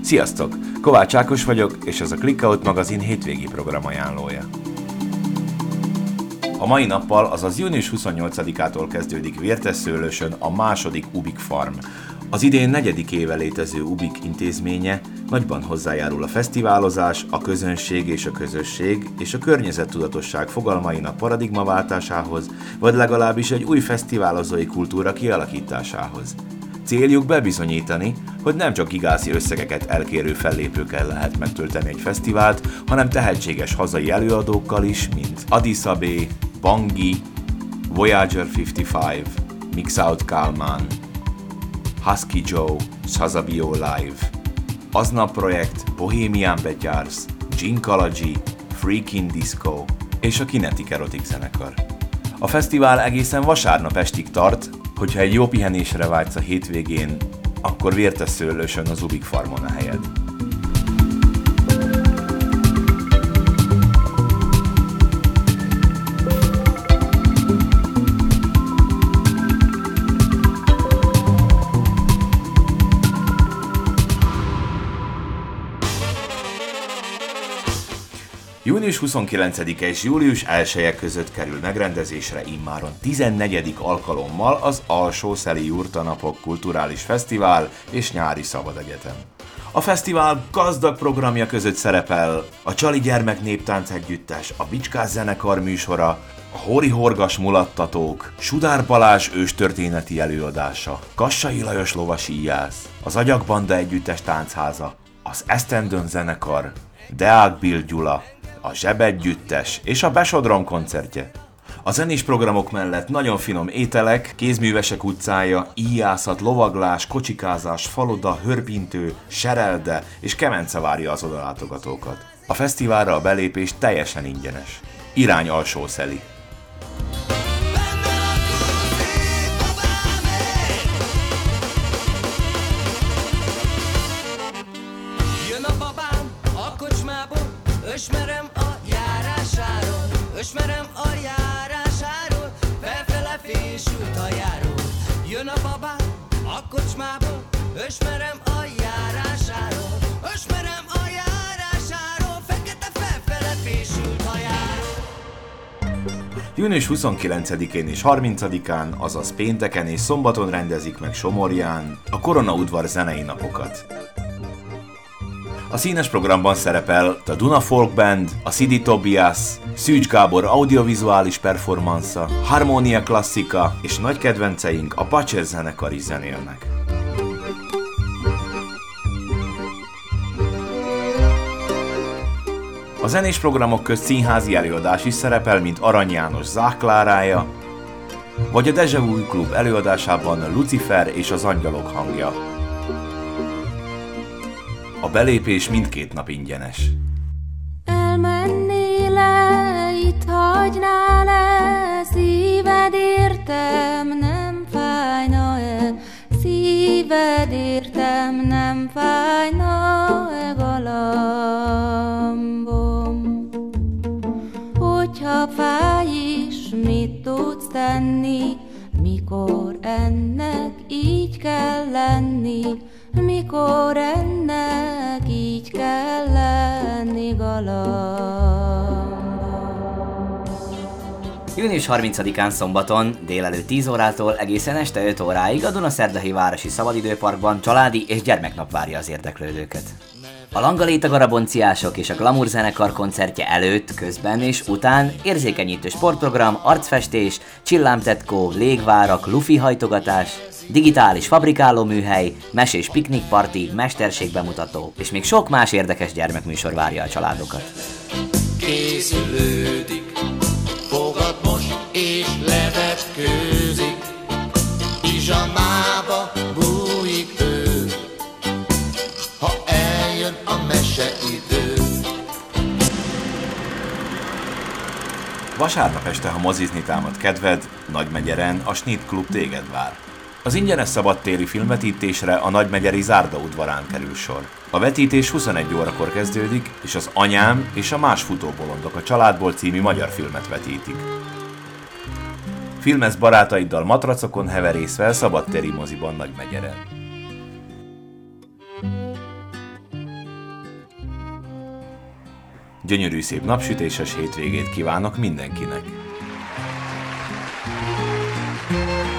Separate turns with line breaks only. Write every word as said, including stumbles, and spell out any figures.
Sziasztok! Kovács Ákos vagyok, és ez a Clickout magazin hétvégi program ajánlója. A mai nappal, azaz június huszonnyolcadikától kezdődik Vértesszőlősön a második Ubik Farm. Az idén negyedik éve létező Ubik intézménye nagyban hozzájárul a fesztiválozás, a közönség és a közösség és a környezettudatosság fogalmainak paradigmaváltásához, vagy legalábbis egy új fesztiválozói kultúra kialakításához. Céljuk bebizonyítani, hogy nem csak gigászi összegeket elkérő fellépőkkel lehet megtölteni egy fesztivált, hanem tehetséges hazai előadókkal is, mint Adisabé, Bangi, Voyager ötvenöt, Mix Out Kálmán, Husky Joe, Shazabio Live, Aznap Projekt, Bohemian Betyars, Ginkalaji, Freakin' Disco és a Kinetic Erotic zenekar. A fesztivál egészen vasárnap estig tart, hogyha egy jó pihenésre vágysz a hétvégén, akkor Vértesszőlősön az Ubik Farmon a helyed. június huszonkilencedike és július elseje között kerül megrendezésre immáron tizennegyedik alkalommal az Alsó-Szeli Jurtanapok Kulturális Fesztivál és Nyári Szabadegyetem. A fesztivál gazdag programja között szerepel a Csali Gyermek Néptánc Együttes, a Bicskás zenekar műsora, a Hóri Horgas Mulattatók, Sudár Balázs őstörténeti előadása, Kassai Lajos lovasíjász, az Agyak Banda Együttes táncháza, az Esztendőn zenekar, Deák Bill Gyula, a Zsebegyüttes és a Besodron koncertje. A zenés programok mellett nagyon finom ételek, Kézművesek utcája, íjászat, lovaglás, kocsikázás, faloda, hörpintő, serelde és kemence várja az odalátogatókat. A fesztiválra a belépés teljesen ingyenes. Irány Alsó-Szeli.
Ösmerem a járásáról, ösmerem a járásáról, felfele fésült hajáról. Jön a babám a kocsmából, ösmerem a járásáról, ösmerem a járásáról, fekete felfele fésült hajáról.
június huszonkilencedikén és harmincadikán, azaz pénteken és szombaton rendezik meg Somorján a Korona Udvar zenei napokat. A színes programban szerepel a Duna Folk Band, a Sidi Tobias, Szűcs Gábor audiovizuális performansa, Harmonia Klasszika és nagy kedvenceink a Pacsér zenekar is zenélnek. A zenés programok közt színházi előadás is szerepel, mint Arany János Zák Klárája, vagy a Deja Vu Klub előadásában Lucifer és az Angyalok hangja. A belépés mindkét nap ingyenes.
Elmennél le, itt hagynál le, szíved értem, nem fájna-e, szíved értem, nem fájna-e galambom. Hogyha fáj is, mit tudsz tenni, mikor ennek így kell lenni, mikor ennek így kell lenni galambom.
június harmincadikán szombaton délelőtt tíz órától egészen este öt óráig a Dunaszerdahelyi Városi Szabadidőparkban családi és gyermeknap várja az érdeklődőket. A Langaléta Garabonciások és a Glamour zenekar koncertje előtt, közben és után érzékenyítő sportprogram, arcfestés, csillámtetkó, légvárak, lufi hajtogatás, digitális fabrikáló műhely, mesés piknikparti, mesterségbemutató és még sok más érdekes gyermekműsor várja a családokat.
Készülődik, fogad most és levetkőzik, pizsamába bújik ő, ha eljön a meseidő.
Vasárnap este, ha mozizni támad kedved, Nagymegyeren a Schnitt Klub téged vár. Az ingyenes szabadtéri filmvetítésre a Nagymegyeri Zárda udvarán kerül sor. A vetítés huszonegy órakor kezdődik, és az Anyám és a Más futóbolondok a családból című magyar filmet vetítik. Filmez barátaiddal matracokon heverészve szabadtéri moziban Nagymegyeren. Gyönyörű szép napsütéses hétvégét kívánok mindenkinek!